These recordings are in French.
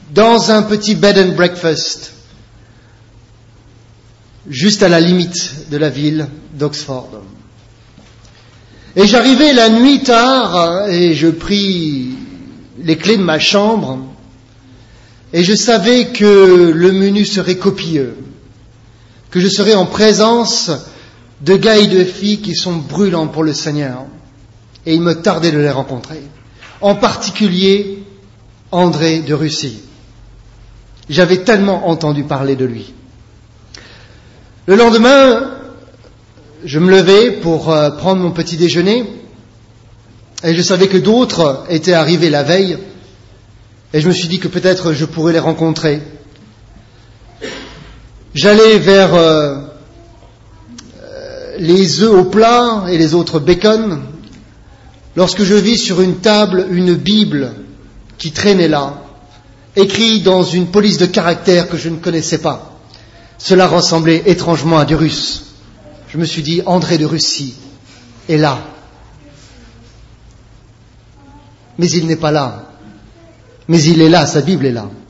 dans un petit bed and breakfast, juste à la limite de la ville d'Oxford. Et j'arrivais la nuit tard et je pris les clés de ma chambre et je savais que le menu serait copieux, que je serais en présence de gars et de filles qui sont brûlants pour le Seigneur. Et il me tardait de les rencontrer. En particulier, André de Russie. J'avais tellement entendu parler de lui. Le lendemain, je me levais pour prendre mon petit déjeuner et je savais que d'autres étaient arrivés la veille et je me suis dit que peut-être je pourrais les rencontrer. J'allais vers les œufs au plat et les autres bacon lorsque je vis sur une table une Bible qui traînait là, écrite dans une police de caractère que je ne connaissais pas. Cela ressemblait étrangement à du russe. Je me suis dit, André de Russie est là. Mais il n'est pas là. Mais il est là, sa Bible est là.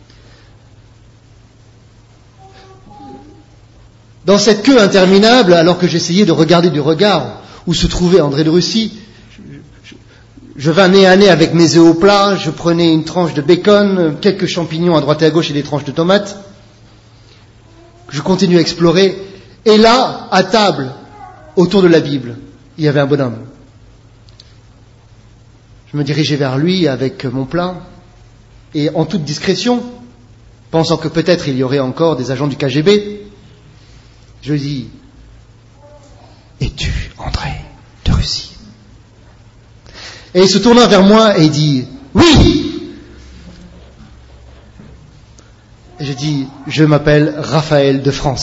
Dans cette queue interminable, alors que j'essayais de regarder du regard où se trouvait André de Russie, je vins nez à nez avec mes œufs au plat, je prenais une tranche de bacon, quelques champignons à droite et à gauche et des tranches de tomates. Je continue à explorer. Et là, à table, autour de la Bible, il y avait un bonhomme. Je me dirigeais vers lui avec mon plat, et en toute discrétion, pensant que peut-être il y aurait encore des agents du KGB, je lui dis, « Es-tu André de Russie ?» Et il se tourna vers moi et il dit, « Oui !» Et je dis, « Je m'appelle Raphaël de France. »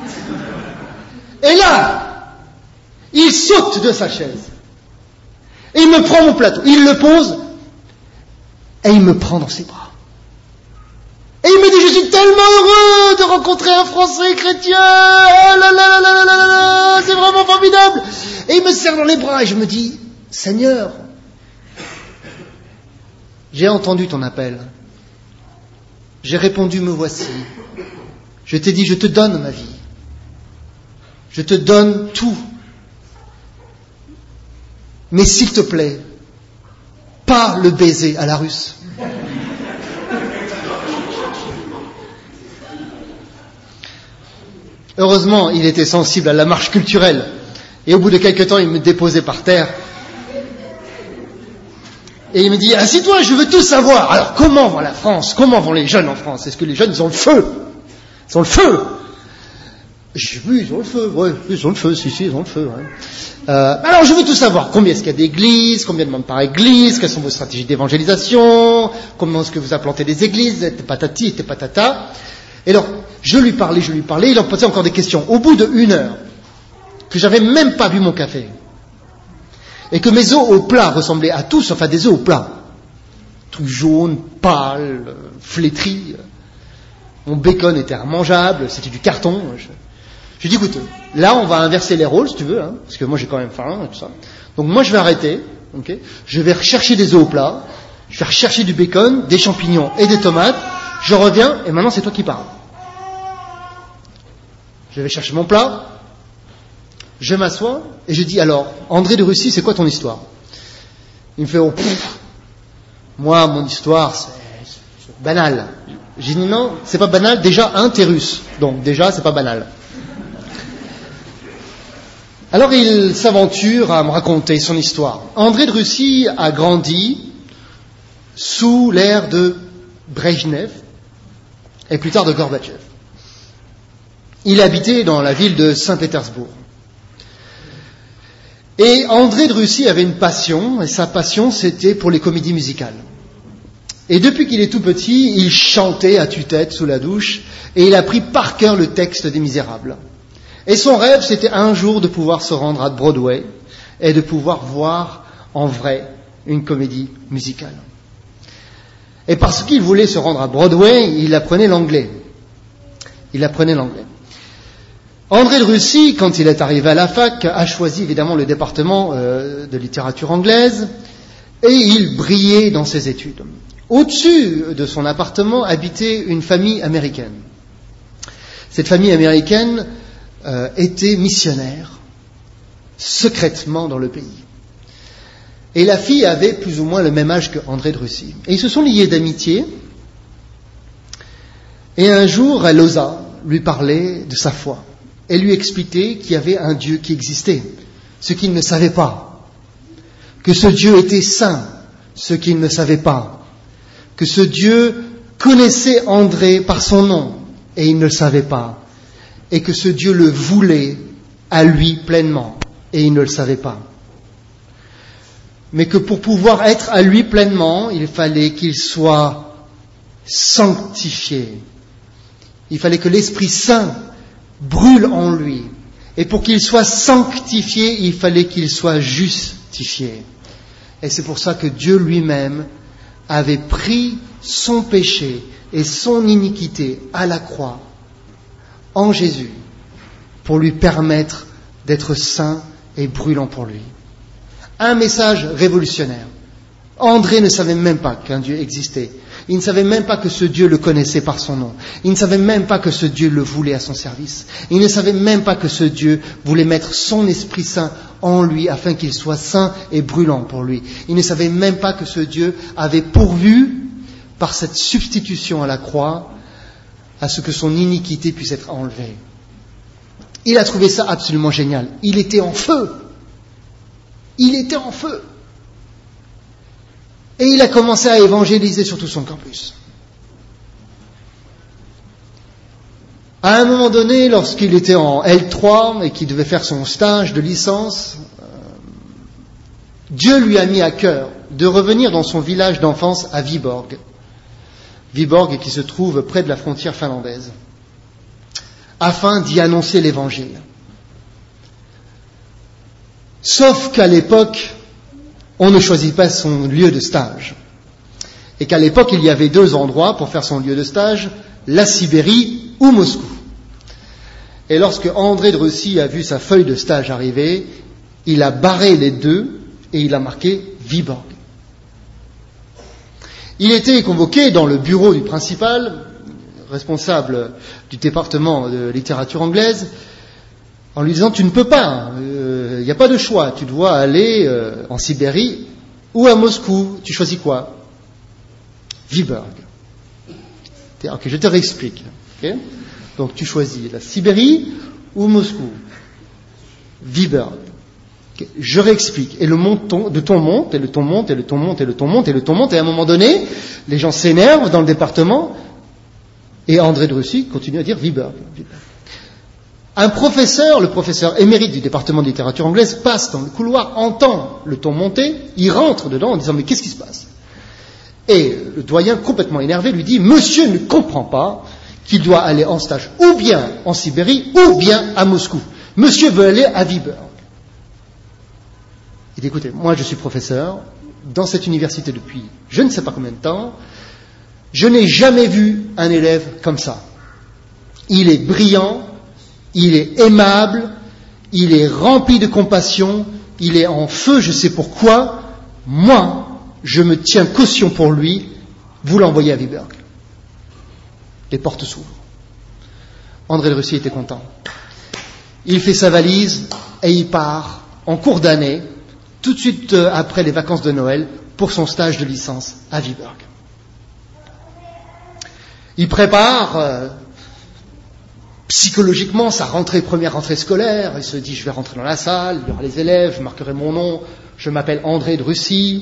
Et là, il saute de sa chaise. Et il me prend mon plateau. Il le pose. Et il me prend dans ses bras. Et il me dit, je suis tellement heureux de rencontrer un Français chrétien. Oh là là là là là là là, c'est vraiment formidable. Et il me serre dans les bras et je me dis, Seigneur, j'ai entendu ton appel. J'ai répondu, me voici. Je t'ai dit, je te donne ma vie. Je te donne tout. Mais s'il te plaît, pas le baiser à la russe. Heureusement, il était sensible à la marche culturelle. Et au bout de quelque temps, il me déposait par terre. Et il me dit, assis-toi, je veux tout savoir. Alors, comment va la France? Comment vont les jeunes en France? Est-ce que les jeunes, ils ont le feu? Ils ont le feu? Je dis, oui, ils ont le feu, ouais, ils ont le feu, si, ils ont le feu. Ouais. Alors, je veux tout savoir. Combien est-ce qu'il y a d'églises? Combien de membres par église? Quelles sont vos stratégies d'évangélisation? Comment est-ce que vous implantez des églises? Patati, patata. Et alors, je lui parlais, il en posait encore des questions. Au bout d'1 heure, que j'avais même pas bu mon café, et que mes œufs au plat ressemblaient à tout, sauf à des œufs au plat. Trucs jaunes, pâles, flétris. Mon bacon était immangeable, c'était du carton. J'ai dit, écoute, là, on va inverser les rôles, si tu veux, hein, parce que moi, j'ai quand même faim, et tout ça. Donc, moi, je vais arrêter, okay, je vais rechercher des œufs au plat, je vais rechercher du bacon, des champignons et des tomates, je reviens, et maintenant, c'est toi qui parles. Je vais chercher mon plat, je m'assois, et je dis, alors, André de Russie, c'est quoi ton histoire? Il me fait, oh, moi, mon histoire, c'est banal. J'ai dit, non, c'est pas banal, déjà, t'es russe, donc déjà, c'est pas banal. Alors il s'aventure à me raconter son histoire. André de Russie a grandi sous l'ère de Brejnev et plus tard de Gorbatchev. Il habitait dans la ville de Saint-Pétersbourg. Et André de Russie avait une passion, et sa passion c'était pour les comédies musicales. Et depuis qu'il est tout petit, il chantait à tue-tête sous la douche, et il a pris par cœur le texte des Misérables. Et son rêve, c'était un jour de pouvoir se rendre à Broadway et de pouvoir voir en vrai une comédie musicale. Et parce qu'il voulait se rendre à Broadway, il apprenait l'anglais. André de Russie, quand il est arrivé à la fac, a choisi évidemment le département de littérature anglaise et il brillait dans ses études. Au-dessus de son appartement habitait une famille américaine. Cette famille américaine était missionnaire, secrètement dans le pays. Et la fille avait plus ou moins le même âge qu'André de Russie. Et ils se sont liés d'amitié. Et un jour, elle osa lui parler de sa foi. Elle lui expliquait qu'il y avait un Dieu qui existait, ce qu'il ne savait pas. Que ce Dieu était saint, ce qu'il ne savait pas. Que ce Dieu connaissait André par son nom, et il ne le savait pas. Et que ce Dieu le voulait à lui pleinement, et il ne le savait pas. Mais que pour pouvoir être à lui pleinement, il fallait qu'il soit sanctifié. Il fallait que l'Esprit Saint brûle en lui. Et pour qu'il soit sanctifié, il fallait qu'il soit justifié. Et c'est pour ça que Dieu lui-même avait pris son péché et son iniquité à la croix, en Jésus, pour lui permettre d'être saint et brûlant pour lui. Un message révolutionnaire. André ne savait même pas qu'un Dieu existait. Il ne savait même pas que ce Dieu le connaissait par son nom. Il ne savait même pas que ce Dieu le voulait à son service. Il ne savait même pas que ce Dieu voulait mettre son Esprit Saint en lui afin qu'il soit saint et brûlant pour lui. Il ne savait même pas que ce Dieu avait pourvu, par cette substitution à la croix, à ce que son iniquité puisse être enlevée. Il a trouvé ça absolument génial. Il était en feu. Il était en feu. Et il a commencé à évangéliser sur tout son campus. À un moment donné, lorsqu'il était en L3 et qu'il devait faire son stage de licence, Dieu lui a mis à cœur de revenir dans son village d'enfance à Viborg. Viborg qui se trouve près de la frontière finlandaise, afin d'y annoncer l'évangile. Sauf qu'à l'époque, on ne choisit pas son lieu de stage. Et qu'à l'époque, il y avait 2 endroits pour faire son lieu de stage, la Sibérie ou Moscou. Et lorsque André de Russie a vu sa feuille de stage arriver, il a barré les 2 et il a marqué Viborg. Il était convoqué dans le bureau du principal, responsable du département de littérature anglaise, en lui disant « Tu ne peux pas, il n'y a pas de choix, tu dois aller en Sibérie ou à Moscou. Tu choisis quoi ?» Viborg. Ok, je te réexplique. Okay, donc tu choisis la Sibérie ou Moscou. Viborg. Okay, je réexplique. Et le ton monte, et le ton monte, et le ton monte, et le ton monte, et le ton monte, et à un moment donné, les gens s'énervent dans le département, et André de Russie continue à dire Viborg. Un professeur, le professeur émérite du département de littérature anglaise, passe dans le couloir, entend le ton monter, il rentre dedans en disant « Mais qu'est-ce qui se passe ?» Et le doyen, complètement énervé, lui dit « Monsieur ne comprend pas qu'il doit aller en stage ou bien en Sibérie ou bien à Moscou. Monsieur veut aller à Viborg. » Il dit « Écoutez, moi je suis professeur dans cette université depuis je ne sais pas combien de temps. Je n'ai jamais vu un élève comme ça. Il est brillant. Il est aimable, il est rempli de compassion, il est en feu, je sais pourquoi. Moi, je me tiens caution pour lui, vous l'envoyez à Viborg. Les portes s'ouvrent. André de Russie était content. Il fait sa valise et il part en cours d'année, tout de suite après les vacances de Noël, pour son stage de licence à Viborg. Il prépare psychologiquement sa première rentrée scolaire. Il se dit, je vais rentrer dans la salle, il y aura les élèves, je marquerai mon nom, je m'appelle André de Russie.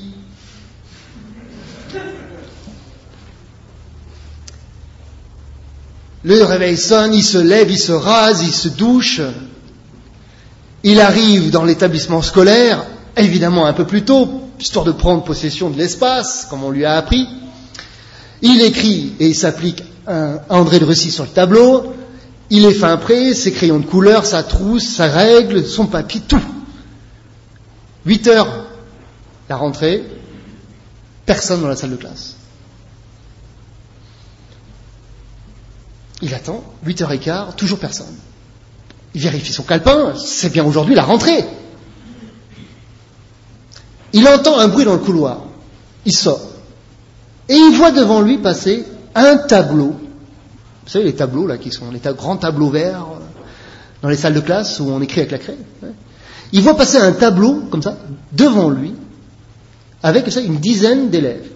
Le réveil sonne, il se lève, il se rase, il se douche. Il arrive dans l'établissement scolaire, évidemment un peu plus tôt, histoire de prendre possession de l'espace, comme on lui a appris. Il écrit et il s'applique un André de Russie sur le tableau. Il est fin prêt, ses crayons de couleur, sa trousse, sa règle, son papier, tout. 8 heures, la rentrée, personne dans la salle de classe. Il attend, 8h15, toujours personne. Il vérifie son calepin, c'est bien aujourd'hui la rentrée. Il entend un bruit dans le couloir. Il sort. Et il voit devant lui passer un tableau. Vous savez, les tableaux, là, qui sont les grands tableaux verts dans les salles de classe où on écrit avec la craie. Il voit passer un tableau, comme ça, devant lui, avec ça, une dizaine d'élèves.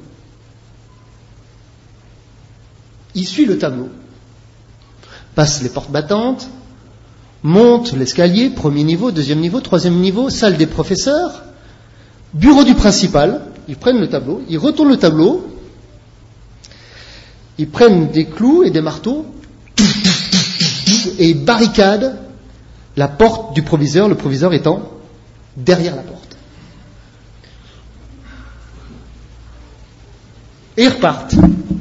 Il suit le tableau, passe les portes battantes, monte l'escalier, premier niveau, deuxième niveau, troisième niveau, salle des professeurs, bureau du principal. Ils prennent le tableau, ils retournent le tableau, ils prennent des clous et des marteaux et ils barricadent la porte du proviseur, le proviseur étant derrière la porte. Et ils repartent.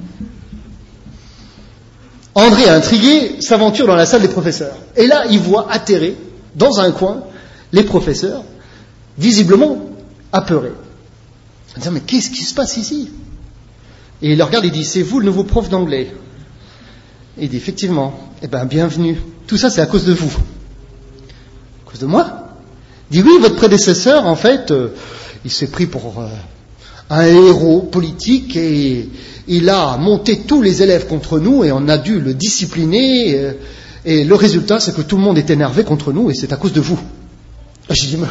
André, intrigué, s'aventure dans la salle des professeurs. Et là, il voit atterrer, dans un coin, les professeurs, visiblement apeurés. Il dit, mais qu'est-ce qui se passe ici? Et il le regarde et dit, c'est vous le nouveau prof d'anglais? Et il dit, effectivement, bienvenue. Tout ça, c'est à cause de vous. À cause de moi? Il dit, oui, votre prédécesseur, en fait, il s'est pris pour un héros politique et il a monté tous les élèves contre nous et on a dû le discipliner et le résultat, c'est que tout le monde est énervé contre nous et c'est à cause de vous. J'ai dit,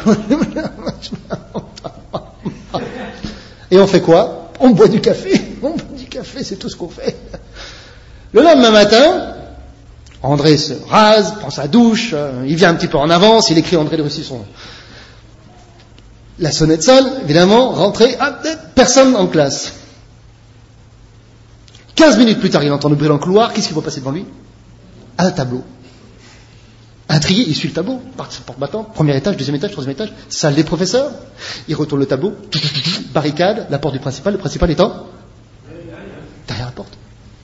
et on fait quoi? On boit du café. On boit du café, c'est tout ce qu'on fait. Le lendemain matin, André se rase, prend sa douche, il vient un petit peu en avance, il écrit André de Russisson. La sonnette sonne, évidemment, rentrée, personne en classe. 15 minutes plus tard, il entend le bruit dans le couloir, qu'est-ce qu'il va passer devant lui? Un tableau. Intrigué, il suit le tableau, porte battante, premier étage, deuxième étage, troisième étage, salle des professeurs, il retourne le tableau, barricade, la porte du principal, le principal étant derrière la porte.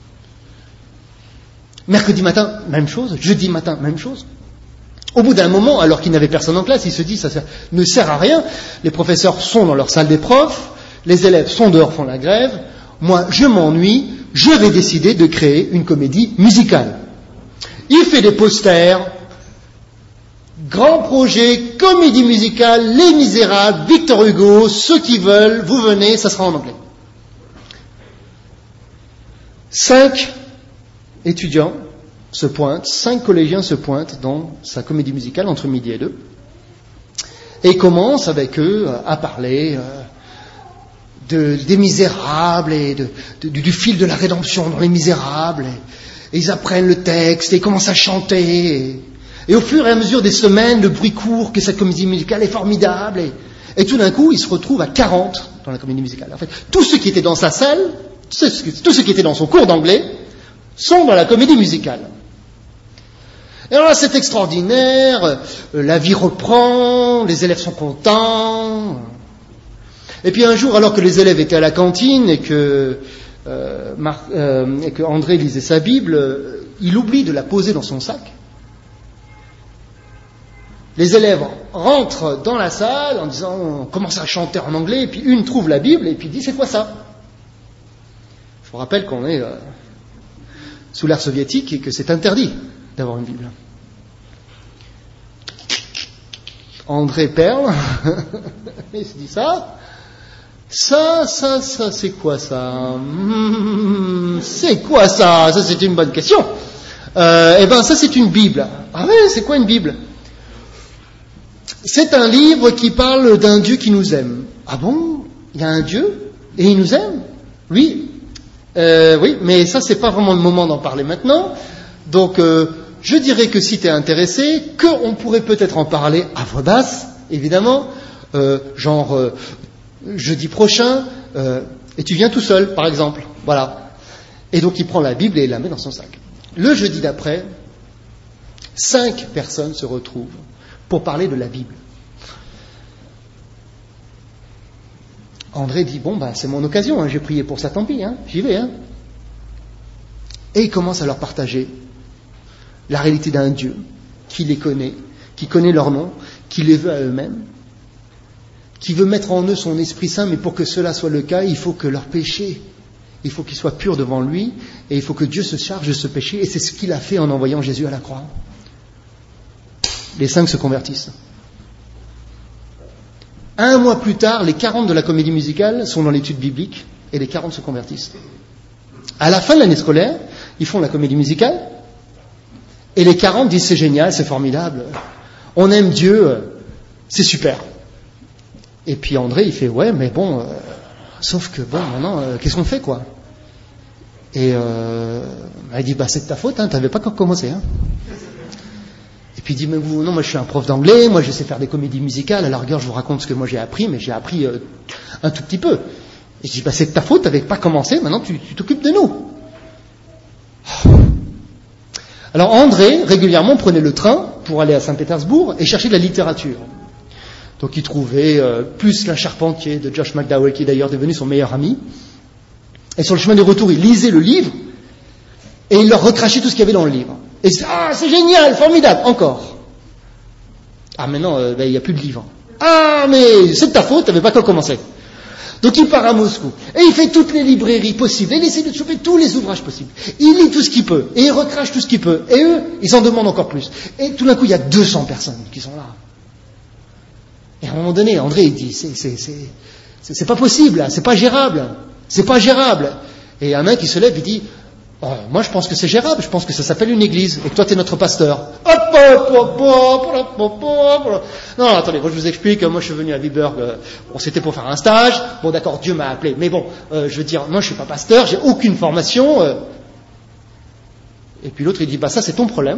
Mercredi matin, même chose, jeudi matin, même chose. Au bout d'un moment, alors qu'il n'avait personne en classe, il se dit, ça ne sert à rien, les professeurs sont dans leur salle des profs, les élèves sont dehors, font la grève, moi je m'ennuie, je vais décider de créer une comédie musicale. Il fait des posters, grand projet, comédie musicale, Les Misérables, Victor Hugo, ceux qui veulent, vous venez, ça sera en anglais. 5 étudiants se pointent, 5 collégiens se pointent dans sa comédie musicale entre midi et 2 et commence avec eux à parler des Misérables et du fil de la rédemption dans Les Misérables et ils apprennent le texte et ils commencent à chanter et au fur et à mesure des semaines le bruit court que cette comédie musicale est formidable et tout d'un coup ils se retrouvent à 40 dans la comédie musicale. En fait, tous ceux qui étaient dans sa salle, tous ceux qui étaient dans son cours d'anglais sont dans la comédie musicale. Et alors là, c'est extraordinaire, la vie reprend, les élèves sont contents. Et puis un jour, alors que les élèves étaient à la cantine et que André lisait sa Bible, il oublie de la poser dans son sac. Les élèves rentrent dans la salle en disant, on commence à chanter en anglais, et puis une trouve la Bible et puis dit, c'est quoi ça? Je vous rappelle qu'on est sous l'ère soviétique et que c'est interdit d'avoir une Bible. André Perle, il se dit ça, c'est quoi ça? C'est quoi ça? Ça, c'est une bonne question. Ça, c'est une Bible. Ah ouais, c'est quoi une Bible? C'est un livre qui parle d'un Dieu qui nous aime. Ah bon? Il y a un Dieu et il nous aime? Oui. Oui, mais ça, c'est pas vraiment le moment d'en parler maintenant. Donc, je dirais que si tu es intéressé, qu'on pourrait peut-être en parler à voix basse, évidemment, jeudi prochain, et tu viens tout seul, par exemple. Voilà. Et donc, il prend la Bible et il la met dans son sac. Le jeudi d'après, 5 personnes se retrouvent pour parler de la Bible. André dit, c'est mon occasion, j'ai prié pour ça, tant pis, j'y vais. Et il commence à leur partager la réalité d'un Dieu qui les connaît, qui connaît leur nom, qui les veut à eux-mêmes, qui veut mettre en eux son Esprit Saint, mais pour que cela soit le cas, il faut que leur péché, il faut qu'ils soient purs devant lui, et il faut que Dieu se charge de ce péché, et c'est ce qu'il a fait en envoyant Jésus à la croix. Les 5 se convertissent. 1 mois plus tard, les 40 de la comédie musicale sont dans l'étude biblique, et les 40 se convertissent. À la fin de l'année scolaire, ils font la comédie musicale, et les 40 disent c'est génial, c'est formidable, on aime Dieu, c'est super. Et puis André, il fait ouais, mais bon, sauf que bon, maintenant, qu'est-ce qu'on fait, quoi? Et il dit c'est de ta faute, t'avais pas encore commencé. Et puis il dit mais vous, non, moi je suis un prof d'anglais, moi je sais faire des comédies musicales, à la rigueur je vous raconte ce que moi j'ai appris, mais j'ai appris un tout petit peu. Et je dis c'est de ta faute, t'avais pas commencé, maintenant tu t'occupes de nous. Alors André, régulièrement, prenait le train pour aller à Saint-Pétersbourg et chercher de la littérature. Donc il trouvait plus L'un Charpentier de Josh McDowell, qui est d'ailleurs devenu son meilleur ami. Et sur le chemin de retour, il lisait le livre et il leur recrachait tout ce qu'il y avait dans le livre. Et c'est génial, formidable, encore. Maintenant, il n'y a plus de livre. Mais c'est de ta faute, t'avais pas qu'à commencer. Donc il part à Moscou, et il fait toutes les librairies possibles, et il essaie de choper tous les ouvrages possibles. Il lit tout ce qu'il peut, et il recrache tout ce qu'il peut, et eux, ils en demandent encore plus. Et tout d'un coup, il y a 200 personnes qui sont là. Et à un moment donné, André, il dit, c'est pas possible, là, c'est pas gérable. Et il y en a un qui se lève, il dit, moi je pense que c'est gérable, je pense que ça s'appelle une église, et que toi t'es notre pasteur. Non, attendez, moi je vous explique, moi je suis venu à Viborg, c'était pour faire un stage, bon d'accord, Dieu m'a appelé, mais bon, je veux dire, moi je suis pas pasteur, j'ai aucune formation. Et puis l'autre il dit, ça c'est ton problème,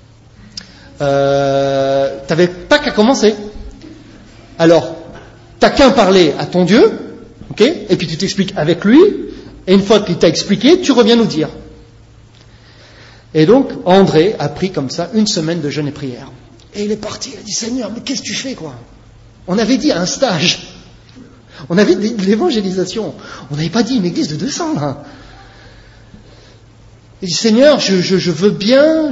t'avais pas qu'à commencer. Alors, t'as qu'à parler à ton Dieu, ok, et puis tu t'expliques avec lui, et une fois qu'il t'a expliqué, tu reviens nous dire. Et donc, André a pris comme ça 1 semaine de jeûne et prière. Et il est parti, il a dit, Seigneur, mais qu'est-ce que tu fais, quoi? On avait dit un stage. On avait dit de l'évangélisation. On n'avait pas dit une église de 200, là. Il dit, Seigneur, je veux bien,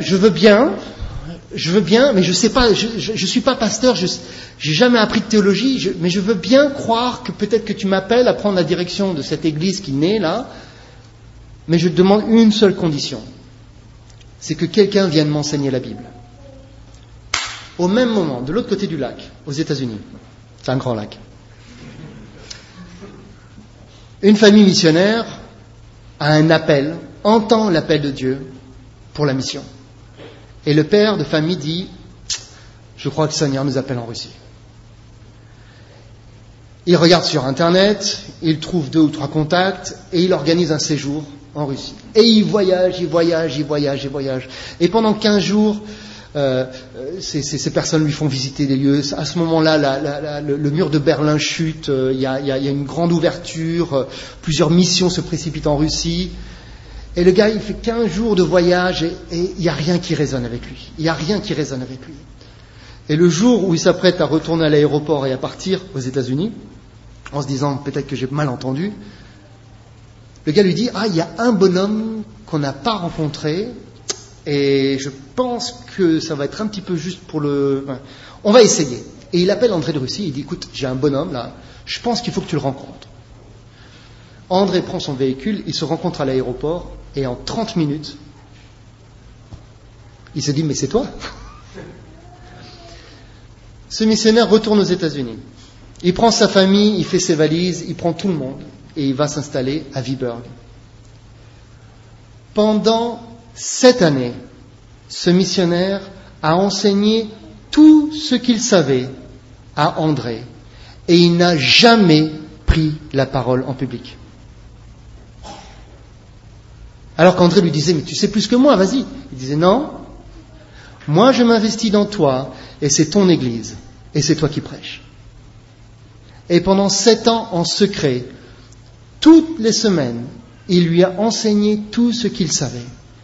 mais je sais pas, je suis pas pasteur, j'ai jamais appris de théologie, mais je veux bien croire que peut-être que tu m'appelles à prendre la direction de cette église qui naît là, mais je te demande une seule condition, c'est que quelqu'un vienne m'enseigner la Bible. Au même moment, de l'autre côté du lac, aux États-Unis, c'est un grand lac, une famille missionnaire a un appel, entend l'appel de Dieu pour la mission. Et le père de famille dit, je crois que le Seigneur nous appelle en Russie. Il regarde sur Internet, il trouve 2 ou 3 contacts, et il organise un séjour en Russie. Et il voyage. Et pendant 15 jours, ces personnes lui font visiter des lieux. À ce moment-là, le mur de Berlin chute, il y a une grande ouverture, plusieurs missions se précipitent en Russie. Et le gars, il fait 15 jours de voyage et il n'y a rien qui résonne avec lui. Et le jour où il s'apprête à retourner à l'aéroport et à partir aux États-Unis, en se disant peut-être que j'ai mal entendu, le gars lui dit, il y a un bonhomme qu'on n'a pas rencontré et je pense que ça va être un petit peu juste pour on va essayer. Et il appelle André de Russie, il dit, écoute, j'ai un bonhomme là, je pense qu'il faut que tu le rencontres. André prend son véhicule, il se rencontre à l'aéroport, et en 30 minutes, il se dit, mais c'est toi? Ce missionnaire retourne aux États-Unis. Il prend sa famille, il fait ses valises, il prend tout le monde, et il va s'installer à Viborg. Pendant 7 années, ce missionnaire a enseigné tout ce qu'il savait à André, et il n'a jamais pris la parole en public. Alors qu'André lui disait, mais tu sais plus que moi, vas-y. Il disait, non, moi je m'investis dans toi, et c'est ton église, et c'est toi qui prêches. Et pendant 7 ans, en secret, toutes les semaines, il lui a enseigné tout ce qu'il savait.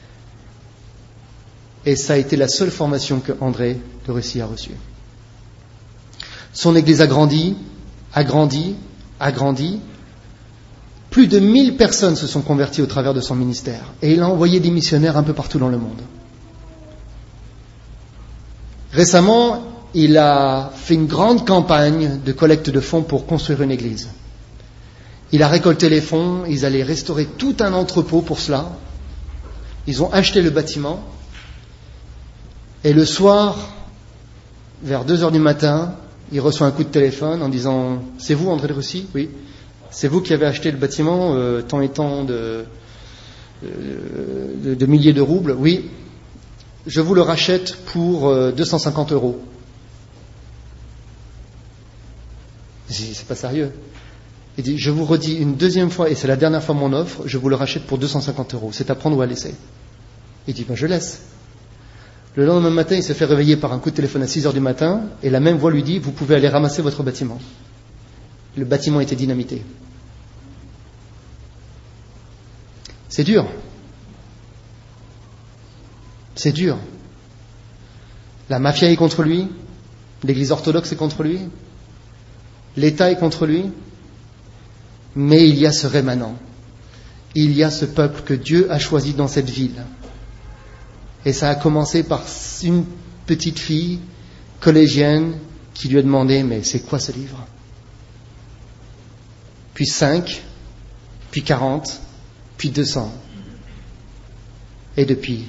Et ça a été la seule formation que André de Russie a reçue. Son église a grandi. Plus de 1000 personnes se sont converties au travers de son ministère. Et il a envoyé des missionnaires un peu partout dans le monde. Récemment, il a fait une grande campagne de collecte de fonds pour construire une église. Il a récolté les fonds, ils allaient restaurer tout un entrepôt pour cela. Ils ont acheté le bâtiment. Et le soir, vers 2h du matin, il reçoit un coup de téléphone en disant « C'est vous, André de Russie ?» « Oui. » c'est vous qui avez acheté le bâtiment, tant et tant de milliers de roubles. Oui, je vous le rachète pour 250 €. C'est pas sérieux. Il dit, je vous redis une deuxième fois, et c'est la dernière fois mon offre, je vous le rachète pour 250 €. C'est à prendre ou à laisser. Il dit, je laisse. Le lendemain matin, il se fait réveiller par un coup de téléphone à 6 heures du matin, et la même voix lui dit, vous pouvez aller ramasser votre bâtiment. Le bâtiment était dynamité. C'est dur. C'est dur. La mafia est contre lui, l'église orthodoxe est contre lui, l'État est contre lui, mais il y a ce rémanent, il y a ce peuple que Dieu a choisi dans cette ville. Et ça a commencé par une petite fille collégienne qui lui a demandé, mais c'est quoi ce livre ? Puis 5, puis 40, puis 200. Et depuis.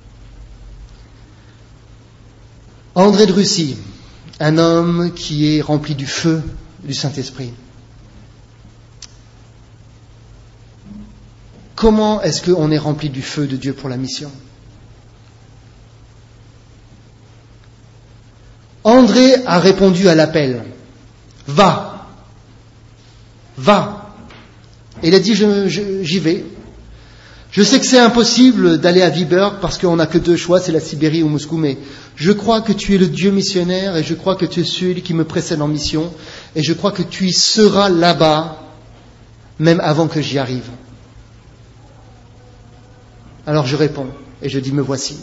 André de Russie, un homme qui est rempli du feu du Saint-Esprit. Comment est-ce qu'on est rempli du feu de Dieu pour la mission ? André a répondu à l'appel. Va. Va. Et il a dit, j'y vais. Je sais que c'est impossible d'aller à Viborg parce qu'on n'a que 2 choix, c'est la Sibérie ou Moscou, mais je crois que tu es le Dieu missionnaire et je crois que tu es celui qui me précède en mission et je crois que tu y seras là-bas même avant que j'y arrive. Alors je réponds et je dis, me voici.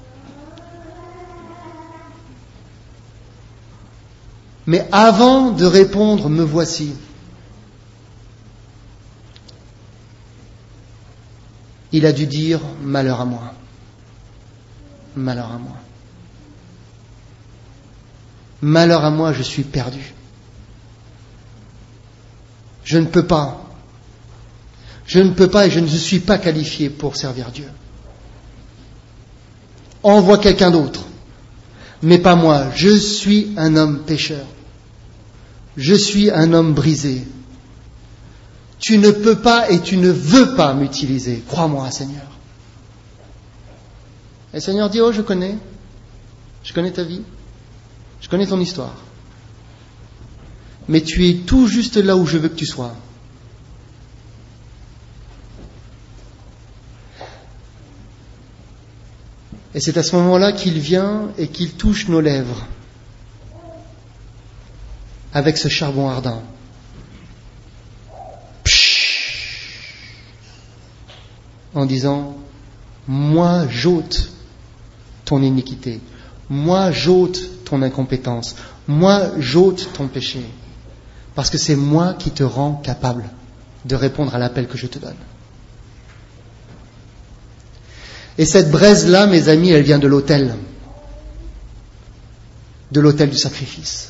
Mais avant de répondre, me voici, il a dû dire, malheur à moi. Malheur à moi. Malheur à moi, je suis perdu. Je ne peux pas. Je ne peux pas et je ne suis pas qualifié pour servir Dieu. Envoie quelqu'un d'autre. Mais pas moi. Je suis un homme pécheur. Je suis un homme brisé. Tu ne peux pas et tu ne veux pas m'utiliser. Crois-moi, Seigneur. Et le Seigneur dit, je connais ta vie, je connais ton histoire. Mais tu es tout juste là où je veux que tu sois. Et c'est à ce moment-là qu'il vient et qu'il touche nos lèvres avec ce charbon ardent. En disant, moi j'ôte ton iniquité, moi j'ôte ton incompétence, moi j'ôte ton péché, parce que c'est moi qui te rends capable de répondre à l'appel que je te donne. Et cette braise-là, mes amis, elle vient de l'autel du sacrifice.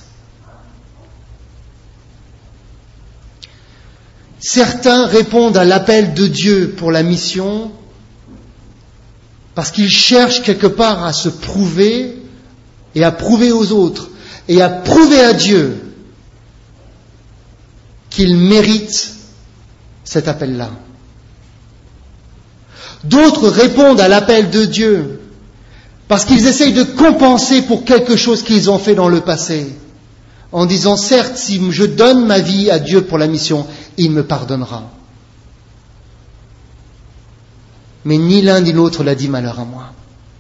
Certains répondent à l'appel de Dieu pour la mission parce qu'ils cherchent quelque part à se prouver et à prouver aux autres et à prouver à Dieu qu'ils méritent cet appel-là. D'autres répondent à l'appel de Dieu parce qu'ils essayent de compenser pour quelque chose qu'ils ont fait dans le passé, en disant, certes, si je donne ma vie à Dieu pour la mission, il me pardonnera. Mais ni l'un ni l'autre l'a dit, malheur à moi.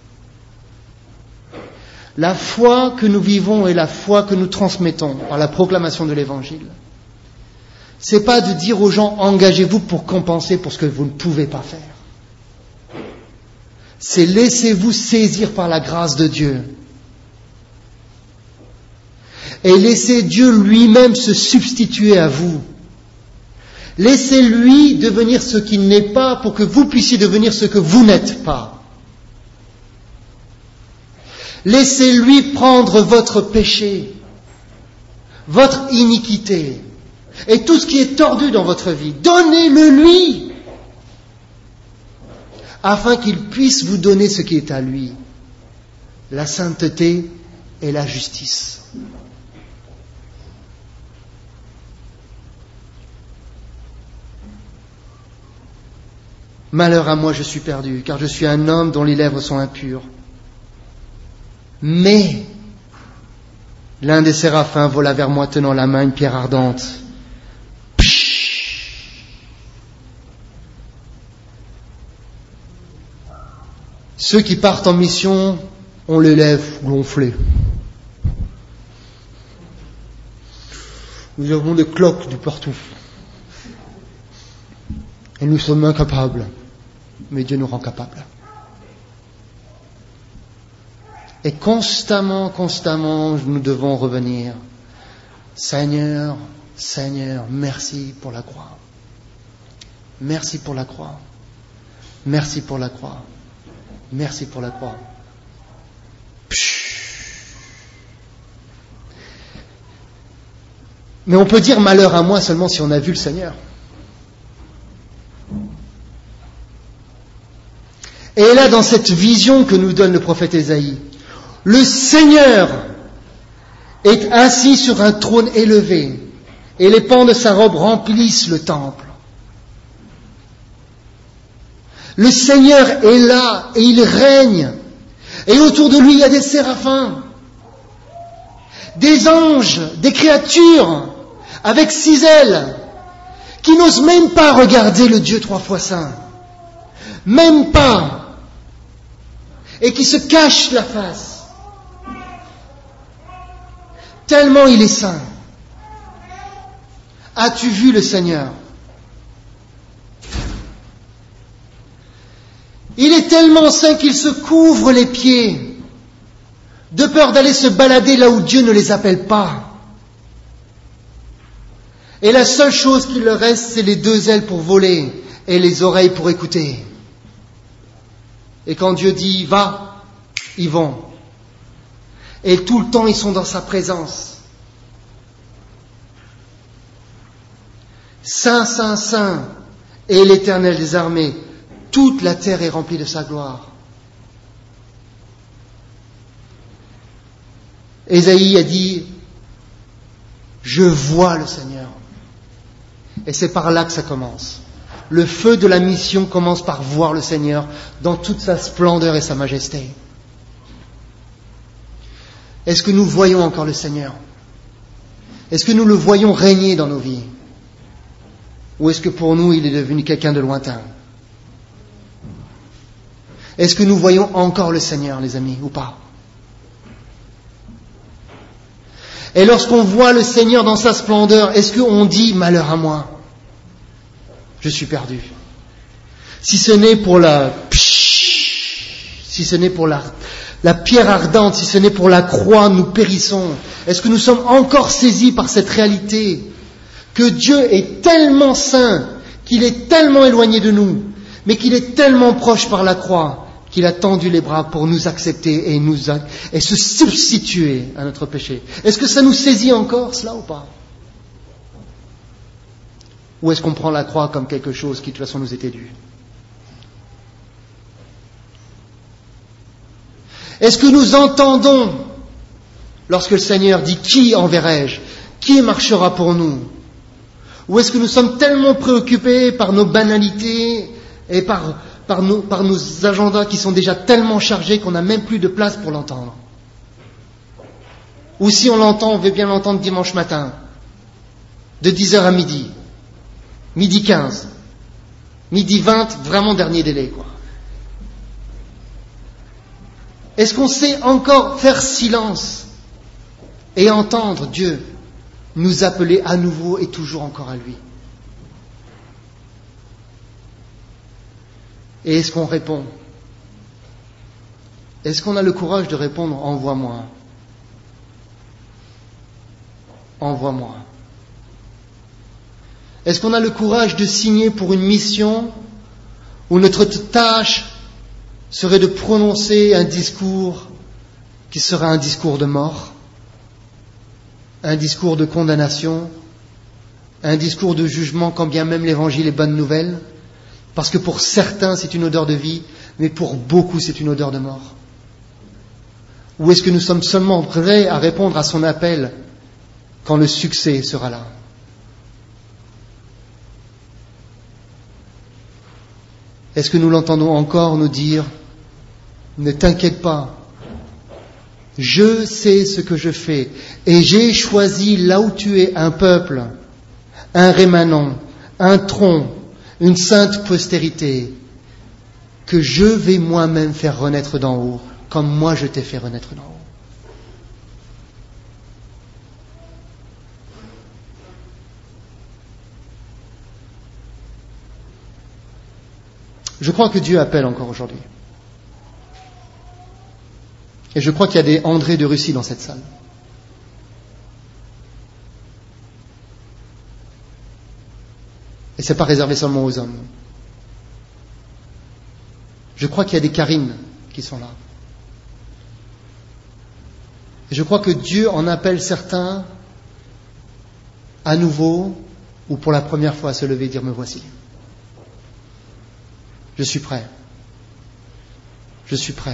La foi que nous vivons et la foi que nous transmettons par la proclamation de l'Évangile, c'est pas de dire aux gens, engagez-vous pour compenser pour ce que vous ne pouvez pas faire. C'est laissez-vous saisir par la grâce de Dieu. Et laissez Dieu lui-même se substituer à vous. Laissez-lui devenir ce qu'il n'est pas pour que vous puissiez devenir ce que vous n'êtes pas. Laissez-lui prendre votre péché, votre iniquité et tout ce qui est tordu dans votre vie. Donnez-le lui afin qu'il puisse vous donner ce qui est à lui, la sainteté et la justice. Malheur à moi, je suis perdu, car je suis un homme dont les lèvres sont impures. Mais l'un des séraphins vola vers moi tenant la main une pierre ardente. Ceux qui partent en mission ont les lèvres gonflées. Nous avons des cloques de partout. Et nous sommes incapables. Mais Dieu nous rend capables. Et constamment, nous devons revenir. Seigneur, Seigneur, merci pour la croix. Merci pour la croix. Merci pour la croix. Merci pour la croix. Mais on peut dire malheur à moi seulement si on a vu le Seigneur. Et là, dans cette vision que nous donne le prophète Ésaïe, le Seigneur est assis sur un trône élevé et les pans de sa robe remplissent le temple. Le Seigneur est là et il règne. Et autour de lui, il y a des séraphins, des anges, des créatures avec 6 ailes qui n'osent même pas regarder le Dieu 3 fois saint. Même pas. Et qui se cachent la face. Tellement il est saint. As-tu vu le Seigneur ? Il est tellement saint qu'il se couvre les pieds, de peur d'aller se balader là où Dieu ne les appelle pas. Et la seule chose qui leur reste, c'est les 2 ailes pour voler et les oreilles pour écouter. Et quand Dieu dit « va », ils vont. Et tout le temps, ils sont dans sa présence. Saint, Saint, Saint est l'Éternel des armées. Toute la terre est remplie de sa gloire. Ésaïe a dit « Je vois le Seigneur ». Et c'est par là que ça commence. Le feu de la mission commence par voir le Seigneur dans toute sa splendeur et sa majesté. Est-ce que nous voyons encore le Seigneur ? Est-ce que nous le voyons régner dans nos vies ? Ou est-ce que pour nous, il est devenu quelqu'un de lointain ? Est-ce que nous voyons encore le Seigneur, les amis, ou pas ? Et lorsqu'on voit le Seigneur dans sa splendeur, est-ce qu'on dit « malheur à moi » ? Je suis perdu. Si ce n'est pour la pierre ardente, si ce n'est pour la croix, nous périssons. Est-ce que nous sommes encore saisis par cette réalité que Dieu est tellement saint, qu'il est tellement éloigné de nous, mais qu'il est tellement proche par la croix, qu'il a tendu les bras pour nous accepter et se substituer à notre péché. Est-ce que ça nous saisit encore, cela, ou pas ? Ou est-ce qu'on prend la croix comme quelque chose qui, de toute façon, nous était dû ? Est-ce que nous entendons, lorsque le Seigneur dit « Qui enverrai-je ? Qui marchera pour nous ?» Ou est-ce que nous sommes tellement préoccupés par nos banalités et par nos agendas qui sont déjà tellement chargés qu'on n'a même plus de place pour l'entendre ? Ou si on l'entend, on veut bien l'entendre dimanche matin, de 10h à midi. Midi 15, midi 20, vraiment dernier délai, quoi. Est-ce qu'on sait encore faire silence et entendre Dieu nous appeler à nouveau et toujours encore à lui ? Et est-ce qu'on répond ? Est-ce qu'on a le courage de répondre « Envoie-moi » ? Envoie-moi. Est-ce qu'on a le courage de signer pour une mission où notre tâche serait de prononcer un discours qui sera un discours de mort, un discours de condamnation, un discours de jugement quand bien même l'évangile est bonne nouvelle, parce que pour certains c'est une odeur de vie, mais pour beaucoup c'est une odeur de mort? Ou est-ce que nous sommes seulement prêts à répondre à son appel quand le succès sera là? Est-ce que nous l'entendons encore nous dire « Ne t'inquiète pas, je sais ce que je fais et j'ai choisi là où tu es un peuple, un rémanent, un tronc, une sainte postérité que je vais moi-même faire renaître d'en haut, comme moi je t'ai fait renaître d'en haut. » Je crois que Dieu appelle encore aujourd'hui. Et je crois qu'il y a des André de Russie dans cette salle. Et ce n'est pas réservé seulement aux hommes. Je crois qu'il y a des Karines qui sont là. Et je crois que Dieu en appelle certains à nouveau ou pour la première fois à se lever et dire « Me voici. Je suis prêt. Je suis prêt. »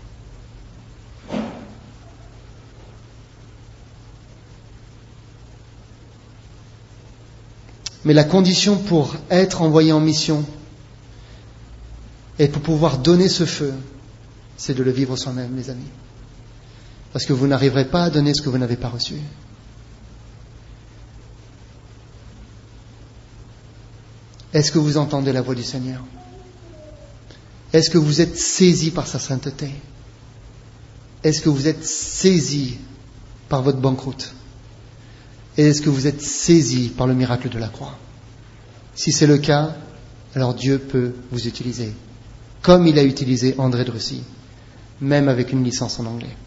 Mais la condition pour être envoyé en mission et pour pouvoir donner ce feu, c'est de le vivre soi-même, les amis. Parce que vous n'arriverez pas à donner ce que vous n'avez pas reçu. Est-ce que vous entendez la voix du Seigneur ? Est-ce que vous êtes saisi par sa sainteté ? Est-ce que vous êtes saisi par votre banqueroute ? Et est-ce que vous êtes saisi par le miracle de la croix ? Si c'est le cas, alors Dieu peut vous utiliser, comme il a utilisé André de Russie, même avec une licence en anglais.